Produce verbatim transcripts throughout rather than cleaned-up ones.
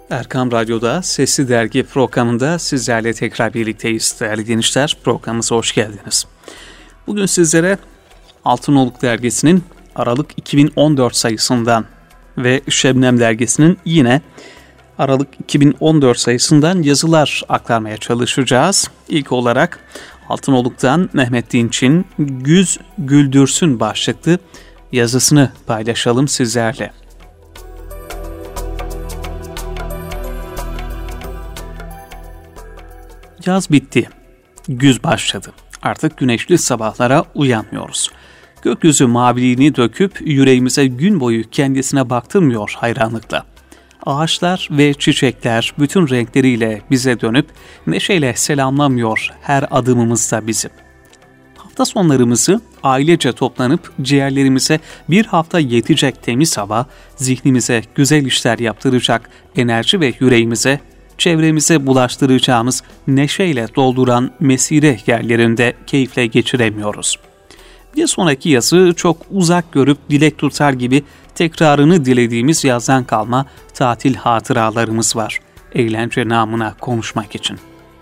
Erkam Radyo'da Sesli Dergi programında sizlerle tekrar birlikteyiz değerli gençler. Programımıza hoş geldiniz. Bugün sizlere Altınoluk Dergisi'nin Aralık iki bin on dört sayısından ve Şebnem Dergisi'nin yine Aralık iki bin on dört sayısından yazılar aktarmaya çalışacağız. İlk olarak Altınoluk'tan Mehmet Dinç'in Güz Güldürsün başlıklı yazısını paylaşalım sizlerle. Yaz bitti, güz başladı. Artık güneşli sabahlara uyanmıyoruz. Gökyüzü maviliğini döküp yüreğimize gün boyu kendisine baktırmıyor hayranlıkla. Ağaçlar ve çiçekler bütün renkleriyle bize dönüp neşeyle selamlamıyor her adımımızda bizi. Hafta sonlarımızı ailece toplanıp ciğerlerimize bir hafta yetecek temiz hava, zihnimize güzel işler yaptıracak enerji ve yüreğimize, çevremize bulaştıracağımız neşeyle dolduran mesire yerlerinde keyifle geçiremiyoruz. Bir sonraki yazı çok uzak görüp dilek tutar gibi tekrarını dilediğimiz yazdan kalma tatil hatıralarımız var. Eğlence namına konuşmak için.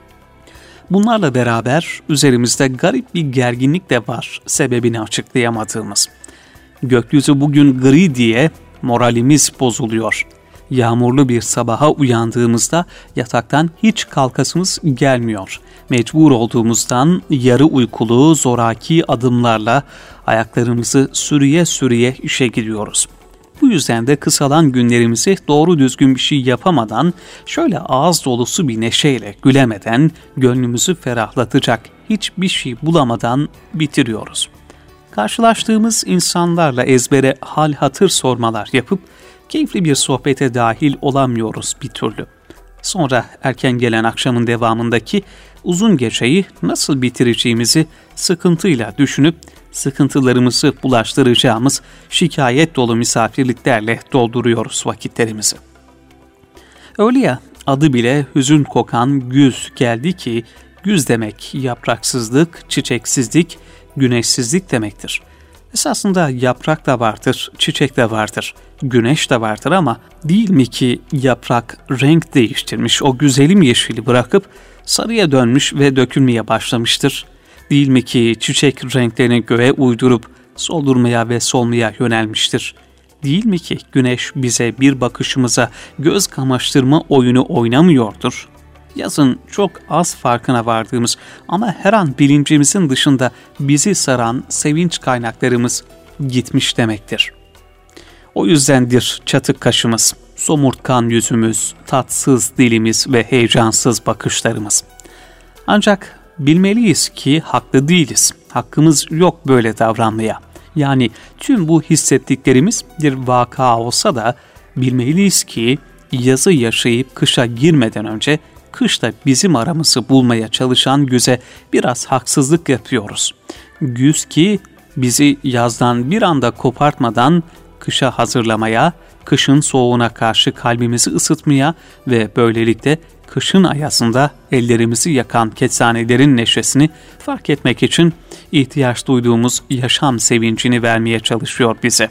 Bunlarla beraber üzerimizde garip bir gerginlik de var, sebebini açıklayamadığımız. Gökyüzü bugün gri diye moralimiz bozuluyor. Yağmurlu bir sabaha uyandığımızda yataktan hiç kalkasımız gelmiyor. Mecbur olduğumuzdan yarı uykulu, zoraki adımlarla ayaklarımızı sürüye sürüye işe gidiyoruz. Bu yüzden de kısalan günlerimizi doğru düzgün bir şey yapamadan, şöyle ağız dolusu bir neşeyle gülemeden, gönlümüzü ferahlatacak hiçbir şey bulamadan bitiriyoruz. Karşılaştığımız insanlarla ezbere hal hatır sormalar yapıp, keyifli bir sohbete dahil olamıyoruz bir türlü. Sonra erken gelen akşamın devamındaki uzun geceyi nasıl bitireceğimizi sıkıntıyla düşünüp sıkıntılarımızı bulaştıracağımız şikayet dolu misafirliklerle dolduruyoruz vakitlerimizi. Öyle ya, adı bile hüzün kokan güz geldi ki güz demek yapraksızlık, çiçeksizlik, güneşsizlik demektir. Esasında yaprak da vardır, çiçek de vardır, güneş de vardır ama değil mi ki yaprak renk değiştirmiş, o güzelim yeşili bırakıp sarıya dönmüş ve dökülmeye başlamıştır? Değil mi ki çiçek renklerini göğe uydurup soldurmaya ve solmaya yönelmiştir? Değil mi ki güneş bize bir bakışımıza göz kamaştırma oyunu oynamıyordur? Yazın çok az farkına vardığımız ama her an bilincimizin dışında bizi saran sevinç kaynaklarımız gitmiş demektir. O yüzdendir çatık kaşımız, somurtkan yüzümüz, tatsız dilimiz ve heyecansız bakışlarımız. Ancak bilmeliyiz ki haklı değiliz. Hakkımız yok böyle davranmaya. Yani tüm bu hissettiklerimiz bir vaka olsa da bilmeliyiz ki yazı yaşayıp kışa girmeden önce kışta bizim aramızı bulmaya çalışan güze biraz haksızlık yapıyoruz. Güz ki bizi yazdan bir anda kopartmadan kışa hazırlamaya, kışın soğuğuna karşı kalbimizi ısıtmaya ve böylelikle kışın ayazında ellerimizi yakan kestanelerin neşesini fark etmek için ihtiyaç duyduğumuz yaşam sevincini vermeye çalışıyor bize.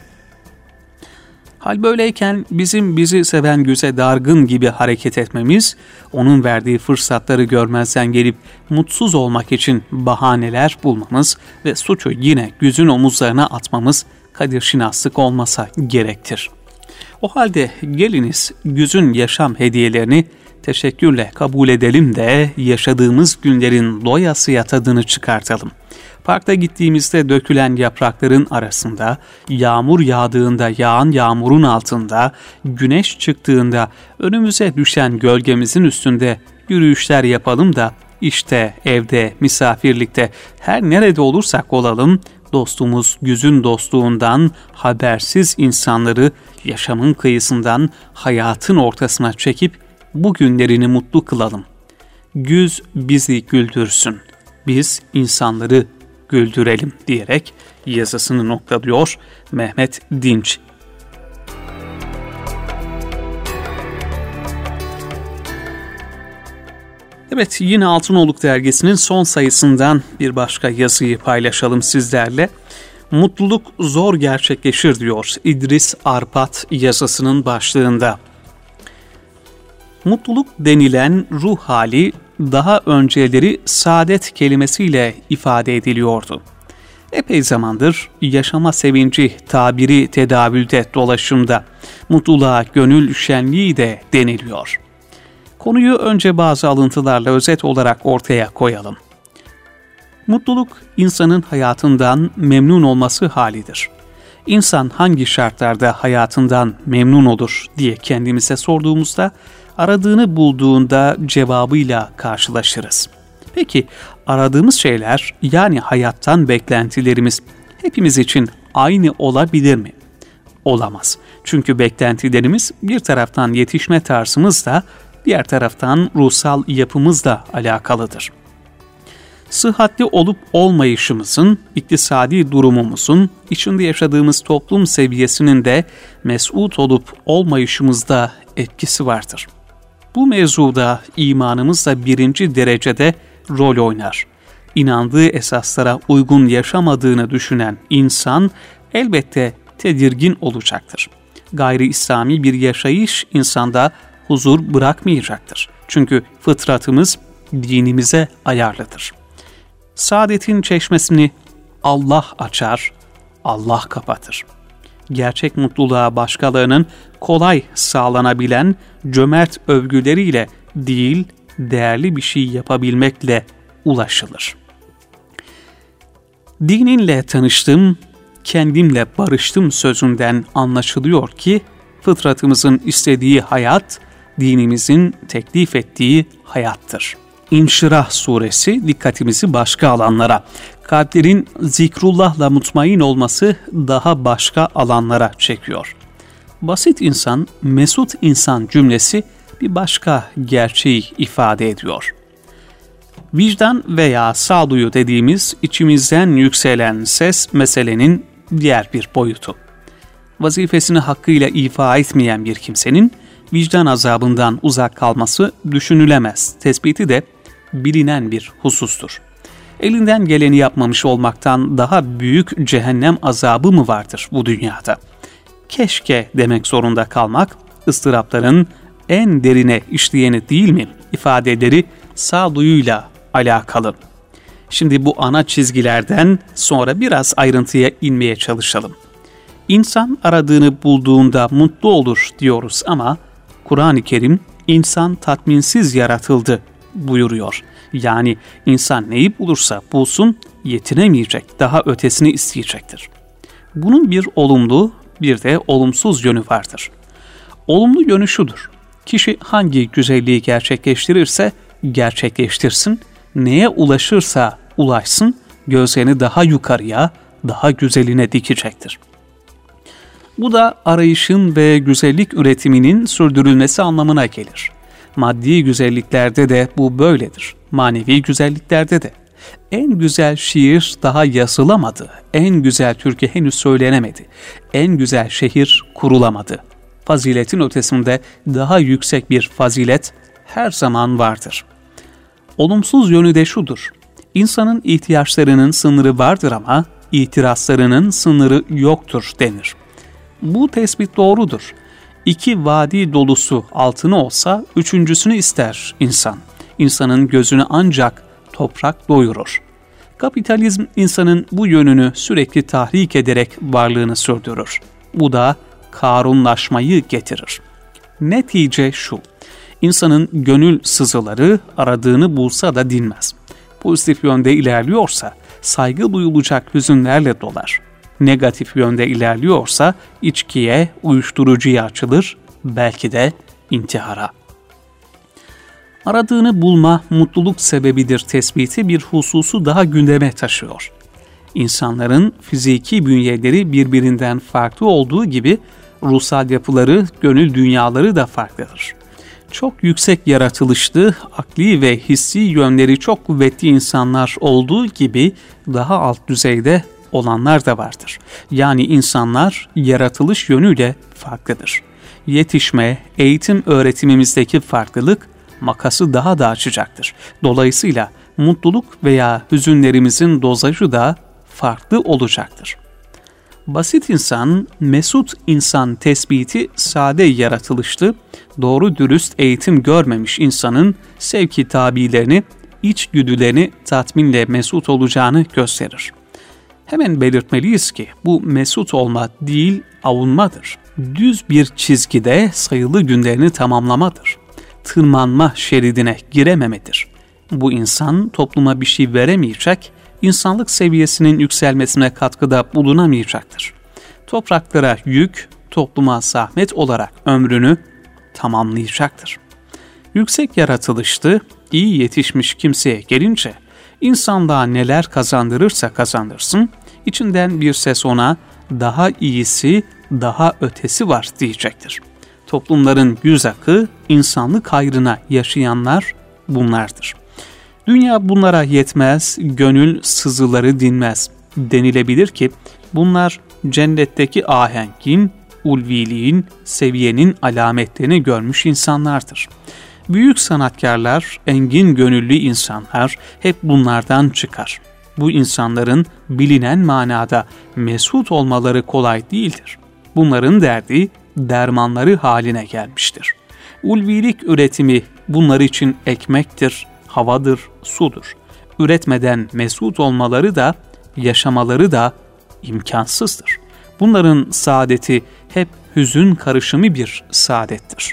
Hal böyleyken bizim bizi seven güze dargın gibi hareket etmemiz, onun verdiği fırsatları görmezden gelip mutsuz olmak için bahaneler bulmamız ve suçu yine güzün omuzlarına atmamız kadirşinaslık olmasa gerektir. O halde geliniz güzün yaşam hediyelerini teşekkürle kabul edelim de yaşadığımız günlerin doyasıya tadını çıkartalım. Parkta gittiğimizde dökülen yaprakların arasında, yağmur yağdığında yağan yağmurun altında, güneş çıktığında önümüze düşen gölgemizin üstünde yürüyüşler yapalım da işte evde, misafirlikte, her nerede olursak olalım, dostumuz güzün dostluğundan habersiz insanları yaşamın kıyısından hayatın ortasına çekip bu günlerini mutlu kılalım. Güz bizi güldürsün, biz insanları güldürelim diyerek yazısını noktalıyor Mehmet Dinç. Evet, yine Altınoluk Dergisi'nin son sayısından bir başka yazıyı paylaşalım sizlerle. Mutluluk zor gerçekleşir diyor İdris Arpat yazısının başlığında. Mutluluk denilen ruh hali daha önceleri saadet kelimesiyle ifade ediliyordu. Epey zamandır yaşama sevinci tabiri tedavülde dolaşımda, mutluluğa gönül şenliği de deniliyor. Konuyu önce bazı alıntılarla özet olarak ortaya koyalım. Mutluluk, insanın hayatından memnun olması halidir. İnsan hangi şartlarda hayatından memnun olur diye kendimize sorduğumuzda, aradığını bulduğunda cevabıyla karşılaşırız. Peki aradığımız şeyler, yani hayattan beklentilerimiz hepimiz için aynı olabilir mi? Olamaz. Çünkü beklentilerimiz bir taraftan yetişme tarzımızla, diğer taraftan ruhsal yapımızla alakalıdır. Sıhhatli olup olmayışımızın, iktisadi durumumuzun, içinde yaşadığımız toplum seviyesinin de mesut olup olmayışımızda etkisi vardır. Bu mevzuda imanımız da birinci derecede rol oynar. İnandığı esaslara uygun yaşamadığını düşünen insan elbette tedirgin olacaktır. Gayri İslami bir yaşayış insanda huzur bırakmayacaktır. Çünkü fıtratımız dinimize ayarlıdır. Saadetin çeşmesini Allah açar, Allah kapatır. Gerçek mutluluğa başkalarının kolay sağlanabilen cömert övgüleriyle değil, değerli bir şey yapabilmekle ulaşılır. Dininle tanıştım, kendimle barıştım sözünden anlaşılıyor ki, fıtratımızın istediği hayat, dinimizin teklif ettiği hayattır. İnşirah suresi dikkatimizi başka alanlara, kalplerin zikrullahla mutmain olması daha başka alanlara çekiyor. Basit insan, mesut insan cümlesi bir başka gerçeği ifade ediyor. Vicdan veya sağduyu dediğimiz içimizden yükselen ses meselenin diğer bir boyutu. Vazifesini hakkıyla ifa etmeyen bir kimsenin vicdan azabından uzak kalması düşünülemez. Tespiti de bilinen bir husustur. Elinden geleni yapmamış olmaktan daha büyük cehennem azabı mı vardır bu dünyada? Keşke demek zorunda kalmak, ıstırapların en derine işleyeni değil mi? İfadeleri sağduyuyla alakalı. Şimdi bu ana çizgilerden sonra biraz ayrıntıya inmeye çalışalım. İnsan aradığını bulduğunda mutlu olur diyoruz ama Kur'an-ı Kerim insan tatminsiz yaratıldı buyuruyor. Yani insan neyi bulursa bulsun yetinemeyecek, daha ötesini isteyecektir. Bunun bir olumlu bir de olumsuz yönü vardır. Olumlu yönü şudur: kişi hangi güzelliği gerçekleştirirse gerçekleştirsin, neye ulaşırsa ulaşsın, gözlerini daha yukarıya, daha güzeline dikecektir. Bu da arayışın ve güzellik üretiminin sürdürülmesi anlamına gelir. Maddi güzelliklerde de bu böyledir. Manevi güzelliklerde de. En güzel şiir daha yazılamadı. En güzel türkü henüz söylenemedi. En güzel şehir kurulamadı. Faziletin ötesinde daha yüksek bir fazilet her zaman vardır. Olumsuz yönü de şudur: İnsanın ihtiyaçlarının sınırı vardır ama itirazlarının sınırı yoktur denir. Bu tespit doğrudur. İki vadi dolusu altını olsa üçüncüsünü ister insan. İnsanın gözünü ancak toprak doyurur. Kapitalizm insanın bu yönünü sürekli tahrik ederek varlığını sürdürür. Bu da karunlaşmayı getirir. Netice şu: İnsanın gönül sızıları aradığını bulsa da dinmez. Pozitif yönde ilerliyorsa saygı duyulacak hüzünlerle dolar. Negatif yönde ilerliyorsa içkiye, uyuşturucuya açılır, belki de intihara. Aradığını bulma mutluluk sebebidir tespiti bir hususu daha gündeme taşıyor. İnsanların fiziki bünyeleri birbirinden farklı olduğu gibi ruhsal yapıları, gönül dünyaları da farklıdır. Çok yüksek yaratılışlı, akli ve hissi yönleri çok kuvvetli insanlar olduğu gibi daha alt düzeyde olanlar da vardır. Yani insanlar yaratılış yönüyle farklıdır. Yetişme, eğitim öğretimimizdeki farklılık makası daha da açacaktır. Dolayısıyla mutluluk veya hüzünlerimizin dozajı da farklı olacaktır. Basit insan, mesut insan tespiti sade yaratılışlı, doğru dürüst eğitim görmemiş insanın sevki tabilerini, içgüdülerini tatminle mesut olacağını gösterir. Hemen belirtmeliyiz ki bu mesut olma değil, avunmadır. Düz bir çizgide sayılı günlerini tamamlamadır. Tırmanma şeridine girememedir. Bu insan topluma bir şey veremeyecek, insanlık seviyesinin yükselmesine katkıda bulunamayacaktır. Topraklara yük, topluma zahmet olarak ömrünü tamamlayacaktır. Yüksek yaratılışlı, iyi yetişmiş kimseye gelince, insanlığa neler kazandırırsa kazandırsın, içinden bir ses ona daha iyisi, daha ötesi var diyecektir. Toplumların yüz akı, insanlık hayrına yaşayanlar bunlardır. Dünya bunlara yetmez, gönül sızıları dinmez. Denilebilir ki bunlar cennetteki ahengin, ulviliğin, seviyenin alametlerini görmüş insanlardır. Büyük sanatkarlar, engin gönüllü insanlar hep bunlardan çıkar. Bu insanların bilinen manada mesut olmaları kolay değildir. Bunların derdi dermanları haline gelmiştir. Ulvilik üretimi bunlar için ekmektir, havadır, sudur. Üretmeden mesut olmaları da, yaşamaları da imkansızdır. Bunların saadeti hep hüzün karışımı bir saadettir.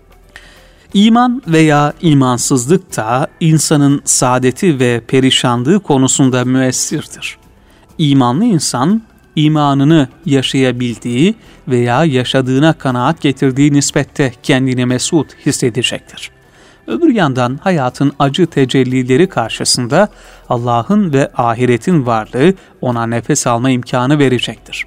İman veya imansızlık da insanın saadeti ve perişanlığı konusunda müessirdir. İmanlı insan, imanını yaşayabildiği veya yaşadığına kanaat getirdiği nispette kendini mesut hissedecektir. Öbür yandan hayatın acı tecellileri karşısında Allah'ın ve ahiretin varlığı ona nefes alma imkanı verecektir.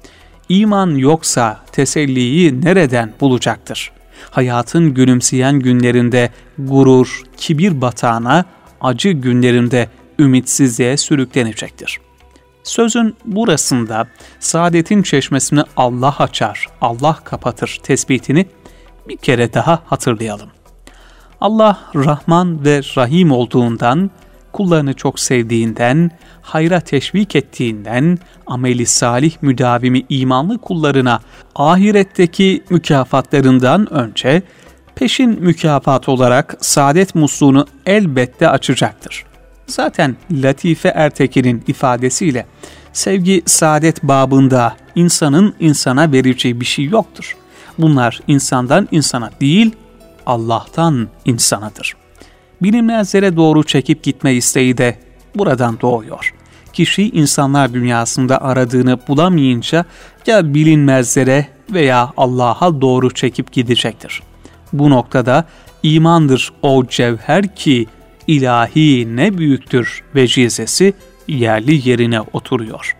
İman yoksa teselliyi nereden bulacaktır? Hayatın gülümseyen günlerinde gurur, kibir batağına, acı günlerinde ümitsizliğe sürüklenecektir. Sözün burasında saadetin çeşmesini Allah açar, Allah kapatır tespitini bir kere daha hatırlayalım. Allah Rahman ve Rahim olduğundan, kullarını çok sevdiğinden, hayra teşvik ettiğinden, ameli salih müdavimi imanlı kullarına ahiretteki mükafatlarından önce, peşin mükafat olarak saadet musluğunu elbette açacaktır. Zaten Latife Ertekin'in ifadesiyle, sevgi saadet babında insanın insana vereceği bir şey yoktur. Bunlar insandan insana değil, Allah'tan insanadır. Bilinmezlere doğru çekip gitme isteği de buradan doğuyor. Kişi insanlar dünyasında aradığını bulamayınca ya bilinmezlere veya Allah'a doğru çekip gidecektir. Bu noktada imandır o cevher ki ilahi ne büyüktür vecizesi yerli yerine oturuyor.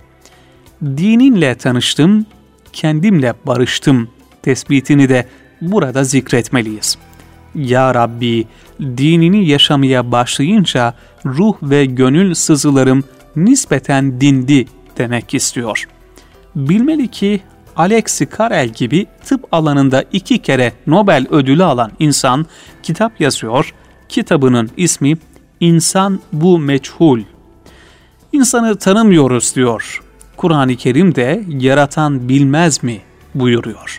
Dininle tanıştım, kendimle barıştım tespitini de burada zikretmeliyiz. Ya Rabbi, dinini yaşamaya başlayınca ruh ve gönül sızılarım nispeten dindi demek istiyor. Bilmeli ki Alexis Carrel gibi tıp alanında iki kere Nobel ödülü alan insan kitap yazıyor. Kitabının ismi İnsan bu Meçhul. İnsanı tanımıyoruz diyor. Kur'an-ı Kerim de yaratan bilmez mi buyuruyor.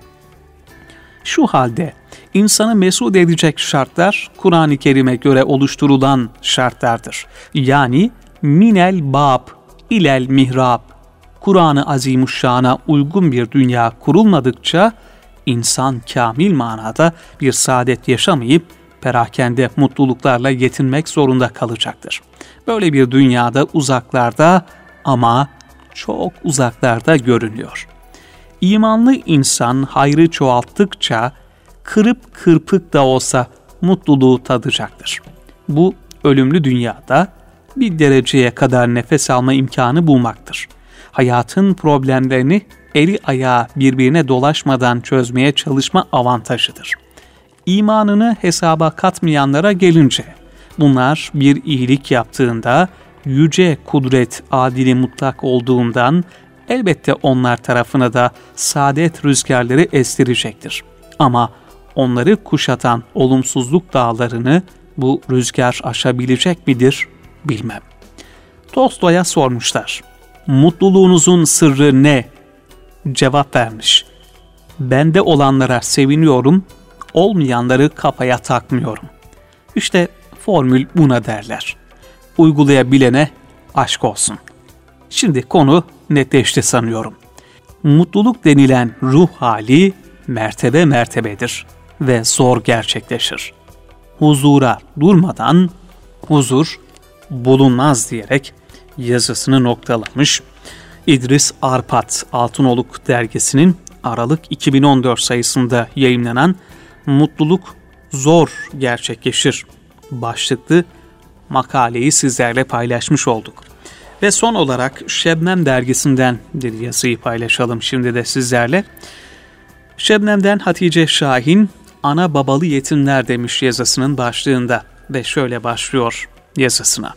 Şu halde insanı mesut edecek şartlar Kur'an-ı Kerim'e göre oluşturulan şartlardır. Yani minel bab ilel mihrab. Kur'an-ı Azimuşşan'a uygun bir dünya kurulmadıkça insan kamil manada bir saadet yaşamayıp perakende mutluluklarla yetinmek zorunda kalacaktır. Böyle bir dünyada uzaklarda ama çok uzaklarda görünüyor. İmanlı insan hayrı çoğalttıkça kırıp kırpık da olsa mutluluğu tadacaktır. Bu ölümlü dünyada bir dereceye kadar nefes alma imkanı bulmaktır. Hayatın problemlerini eli ayağı birbirine dolaşmadan çözmeye çalışma avantajıdır. İmanını hesaba katmayanlara gelince, bunlar bir iyilik yaptığında, yüce kudret adili mutlak olduğundan, elbette onlar tarafına da saadet rüzgarları estirecektir. Ama onları kuşatan olumsuzluk dağlarını bu rüzgar aşabilecek midir bilmem. Tolstoy'a sormuşlar. Mutluluğunuzun sırrı ne? cevap vermiş. Bende olanlara seviniyorum, olmayanları kafaya takmıyorum. İşte formül buna derler. Uygulayabilene aşk olsun. Şimdi konu netleşti sanıyorum. Mutluluk denilen ruh hali mertebe mertebedir ve zor gerçekleşir. Huzura durmadan huzur bulunmaz diyerek yazısını noktalamış. İdris Arpat Altınoluk dergisinin Aralık iki bin on dört sayısında yayımlanan Mutluluk Zor Gerçekleşir başlıklı makaleyi sizlerle paylaşmış olduk. Ve son olarak Şebnem dergisinden bir yazıyı paylaşalım şimdi de sizlerle. Şebnem'den Hatice Şahin, ana babalı yetimler demiş yazısının başlığında ve şöyle başlıyor yazısına.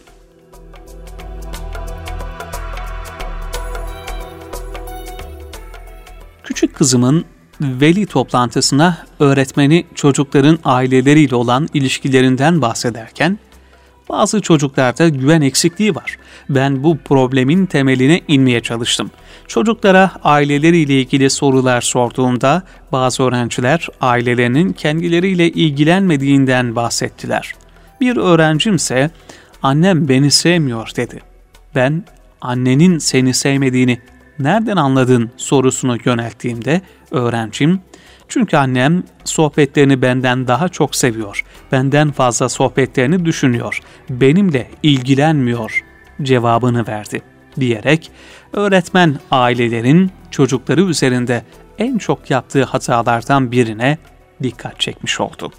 Küçük kızımın veli toplantısına öğretmeni çocukların aileleriyle olan ilişkilerinden bahsederken, bazı çocuklarda güven eksikliği var. Ben bu problemin temeline inmeye çalıştım. Çocuklara aileleriyle ilgili sorular sorduğumda bazı öğrenciler ailelerinin kendileriyle ilgilenmediğinden bahsettiler. Bir öğrencimse annem beni sevmiyor dedi. Ben annenin seni sevmediğini nereden anladın sorusunu yönelttiğimde öğrencim, çünkü annem sohbetlerini benden daha çok seviyor, benden fazla sohbetlerini düşünüyor, benimle ilgilenmiyor cevabını verdi diyerek öğretmen ailelerin çocukları üzerinde en çok yaptığı hatalardan birine dikkat çekmiş oldu.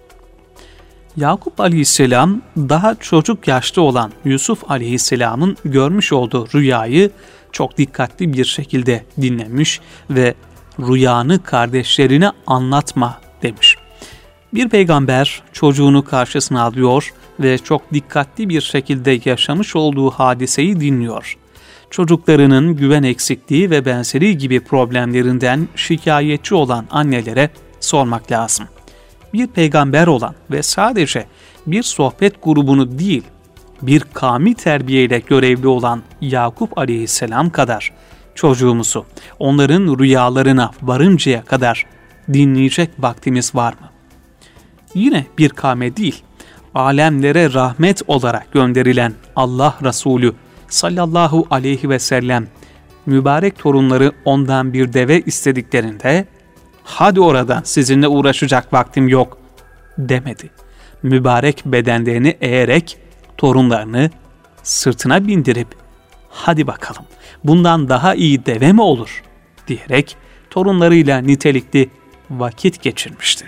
Yakup Aleyhisselam daha çocuk yaşta olan Yusuf Aleyhisselam'ın görmüş olduğu rüyayı çok dikkatli bir şekilde dinlemiş ve rüyanı kardeşlerine anlatma demiş. Bir peygamber çocuğunu karşısına alıyor ve çok dikkatli bir şekilde yaşamış olduğu hadiseyi dinliyor. Çocuklarının güven eksikliği ve benzeri gibi problemlerinden şikayetçi olan annelere sormak lazım. Bir peygamber olan ve sadece bir sohbet grubunu değil, bir kavmi terbiyeyle görevli olan Yakup Aleyhisselam kadar çocuğumuzu onların rüyalarına varıncaya kadar dinleyecek vaktimiz var mı? Yine bir kavme değil, alemlere rahmet olarak gönderilen Allah Resulü sallallahu aleyhi ve sellem mübarek torunları ondan bir deve istediklerinde hadi oradan sizinle uğraşacak vaktim yok demedi. Mübarek bedenlerini eğerek torunlarını sırtına bindirip hadi bakalım bundan daha iyi deve mi olur diyerek torunlarıyla nitelikli vakit geçirmişti.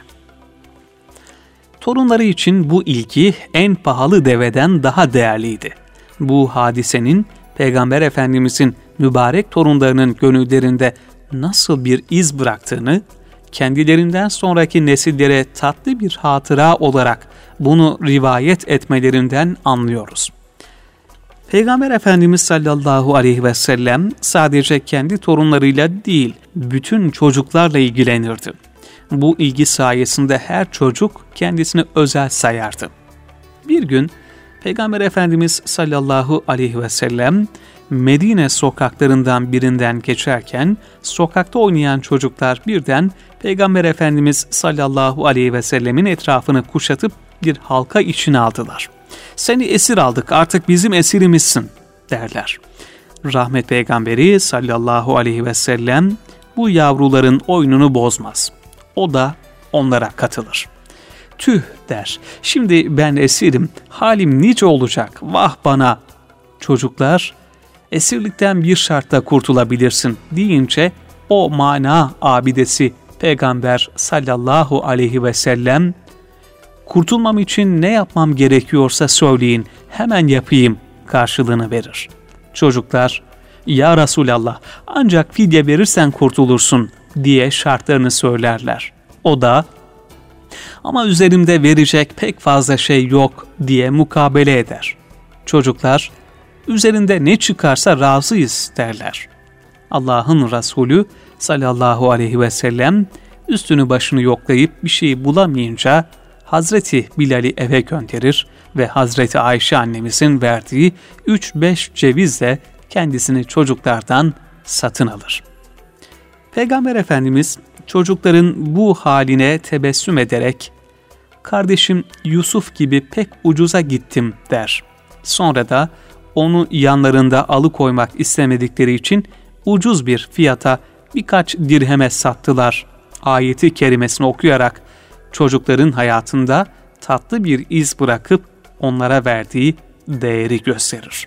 Torunları için bu ilgi en pahalı deveden daha değerliydi. Bu hadisenin Peygamber Efendimizin mübarek torunlarının gönüllerinde nasıl bir iz bıraktığını, kendilerinden sonraki nesillere tatlı bir hatıra olarak bunu rivayet etmelerinden anlıyoruz. Peygamber Efendimiz sallallahu aleyhi ve sellem sadece kendi torunlarıyla değil, bütün çocuklarla ilgilenirdi. Bu ilgi sayesinde her çocuk kendisini özel sayardı. Bir gün Peygamber Efendimiz sallallahu aleyhi ve sellem Medine sokaklarından birinden geçerken sokakta oynayan çocuklar birden Peygamber Efendimiz sallallahu aleyhi ve sellemin etrafını kuşatıp bir halka içine aldılar. Seni esir aldık, artık bizim esirimizsin derler. Rahmet Peygamberi sallallahu aleyhi ve sellem bu yavruların oyununu bozmaz. O da onlara katılır. Tüh der, şimdi ben esirim, halim nice olacak, vah bana. Çocuklar, esirlikten bir şartla kurtulabilirsin deyince o mana abidesi Peygamber sallallahu aleyhi ve sellem, kurtulmam için ne yapmam gerekiyorsa söyleyin, hemen yapayım karşılığını verir. Çocuklar, ya Resulallah ancak fidye verirsen kurtulursun diye şartlarını söylerler. O da, ama üzerimde verecek pek fazla şey yok diye mukabele eder. Çocuklar, üzerinde ne çıkarsa razıyız derler. Allah'ın Resulü sallallahu aleyhi ve sellem üstünü başını yoklayıp bir şey bulamayınca Hazreti Bilal'i eve gönderir ve Hazreti Ayşe annemizin verdiği üç beş cevizle kendisini çocuklardan satın alır. Peygamber Efendimiz çocukların bu haline tebessüm ederek "Kardeşim Yusuf gibi pek ucuza gittim" der. Sonra da onu yanlarında alıkoymak istemedikleri için ucuz bir fiyata birkaç dirheme sattılar ayeti kerimesini okuyarak çocukların hayatında tatlı bir iz bırakıp onlara verdiği değeri gösterir.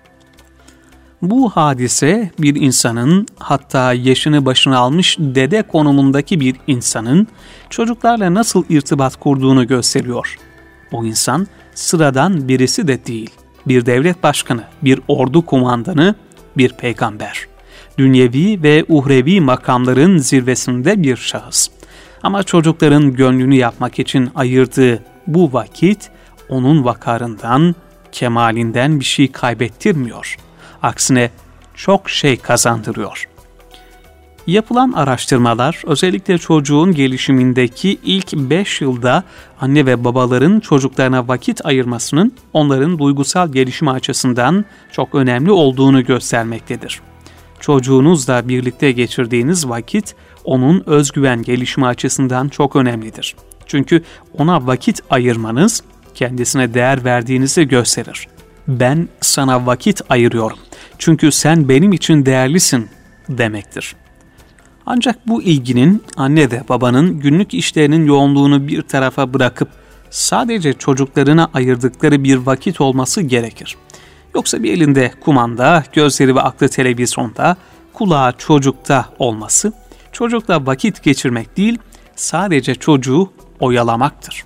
Bu hadise bir insanın, hatta yaşını başına almış dede konumundaki bir insanın çocuklarla nasıl irtibat kurduğunu gösteriyor. O insan sıradan birisi de değil. Bir devlet başkanı, bir ordu kumandanı, bir peygamber. Dünyevi ve uhrevi makamların zirvesinde bir şahıs. Ama çocukların gönlünü yapmak için ayırdığı bu vakit onun vakarından, kemalinden bir şey kaybettirmiyor. Aksine çok şey kazandırıyor. Yapılan araştırmalar özellikle çocuğun gelişimindeki ilk beş yılda anne ve babaların çocuklarına vakit ayırmasının onların duygusal gelişimi açısından çok önemli olduğunu göstermektedir. Çocuğunuzla birlikte geçirdiğiniz vakit onun özgüven gelişimi açısından çok önemlidir. Çünkü ona vakit ayırmanız kendisine değer verdiğinizi gösterir. Ben sana vakit ayırıyorum çünkü sen benim için değerlisin demektir. Ancak bu ilginin anne ve babanın günlük işlerinin yoğunluğunu bir tarafa bırakıp sadece çocuklarına ayırdıkları bir vakit olması gerekir. Yoksa bir elinde kumanda, gözleri ve aklı televizyonda, kulağı çocukta olması, çocukla vakit geçirmek değil, sadece çocuğu oyalamaktır.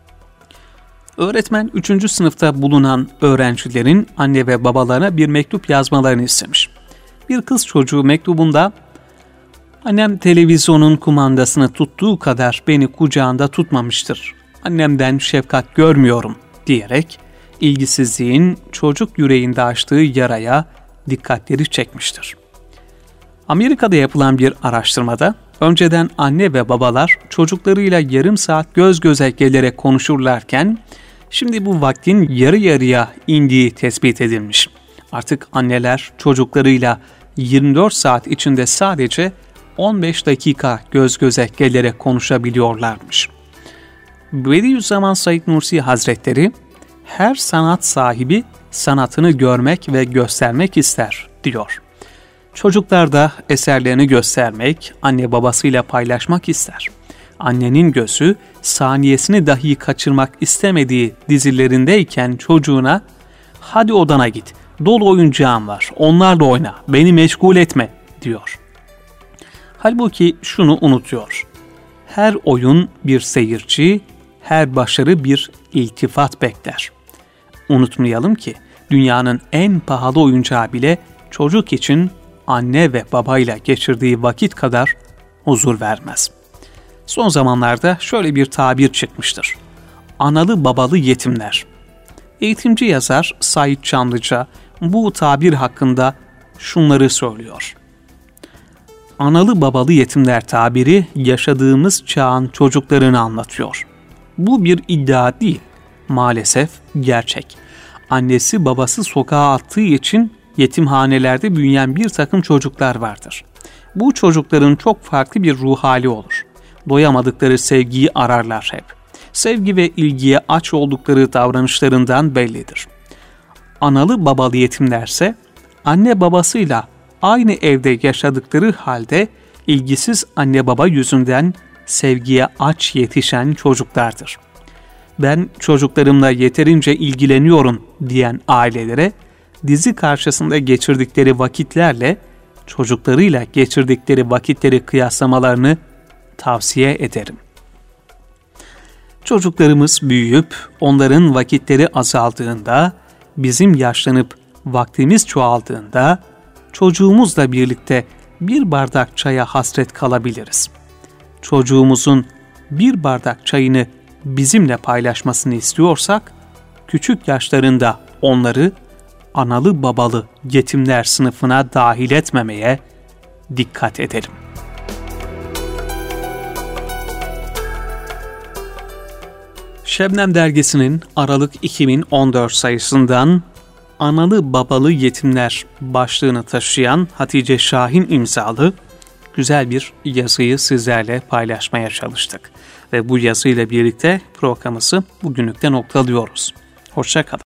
Öğretmen üçüncü sınıfta bulunan öğrencilerin anne ve babalarına bir mektup yazmalarını istemiş. Bir kız çocuğu mektubunda, "Annem televizyonun kumandasını tuttuğu kadar beni kucağında tutmamıştır. Annemden şefkat görmüyorum" diyerek ilgisizliğin çocuk yüreğinde açtığı yaraya dikkatleri çekmiştir. Amerika'da yapılan bir araştırmada önceden anne ve babalar çocuklarıyla yarım saat göz göze gelerek konuşurlarken şimdi bu vaktin yarı yarıya indiği tespit edilmiş. Artık anneler çocuklarıyla yirmi dört saat içinde sadece on beş dakika göz göze gelerek konuşabiliyorlarmış. Bediüzzaman Said Nursi Hazretleri, "Her sanat sahibi sanatını görmek ve göstermek ister" diyor. Çocuklar da eserlerini göstermek, anne babasıyla paylaşmak ister. Annenin gözü saniyesini dahi kaçırmak istemediği dizilerindeyken çocuğuna "Hadi odana git, dolu oyuncağım var, onlarla oyna, beni meşgul etme" diyor. Halbuki şunu unutuyor. Her oyun bir seyirci, her başarı bir iltifat bekler. Unutmayalım ki dünyanın en pahalı oyuncağı bile çocuk için anne ve babayla geçirdiği vakit kadar huzur vermez. Son zamanlarda şöyle bir tabir çıkmıştır: analı babalı yetimler. Eğitimci yazar Said Çamlıca bu tabir hakkında şunları söylüyor. Analı babalı yetimler tabiri yaşadığımız çağın çocuklarını anlatıyor. Bu bir iddia değil, maalesef gerçek. Annesi babası sokağa attığı için yetimhanelerde büyüyen bir takım çocuklar vardır. Bu çocukların çok farklı bir ruh hali olur. Doyamadıkları sevgiyi ararlar hep. Sevgi ve ilgiye aç oldukları davranışlarından bellidir. Analı babalı yetimlerse anne babasıyla aynı evde yaşadıkları halde ilgisiz anne baba yüzünden sevgiye aç yetişen çocuklardır. Ben çocuklarımla yeterince ilgileniyorum diyen ailelere dizi karşısında geçirdikleri vakitlerle çocuklarıyla geçirdikleri vakitleri kıyaslamalarını tavsiye ederim. Çocuklarımız büyüyüp onların vakitleri azaldığında, bizim yaşlanıp vaktimiz çoğaldığında çocuğumuzla birlikte bir bardak çaya hasret kalabiliriz. Çocuğumuzun bir bardak çayını bizimle paylaşmasını istiyorsak, küçük yaşlarında onları analı babalı yetimler sınıfına dahil etmemeye dikkat edelim. Şebnem dergisinin Aralık iki bin on dört sayısından analı babalı yetimler başlığını taşıyan Hatice Şahin imzalı güzel bir yazıyı sizlerle paylaşmaya çalıştık. Ve bu yazıyla birlikte programımızı bugünlükte noktalıyoruz. Hoşça kalın.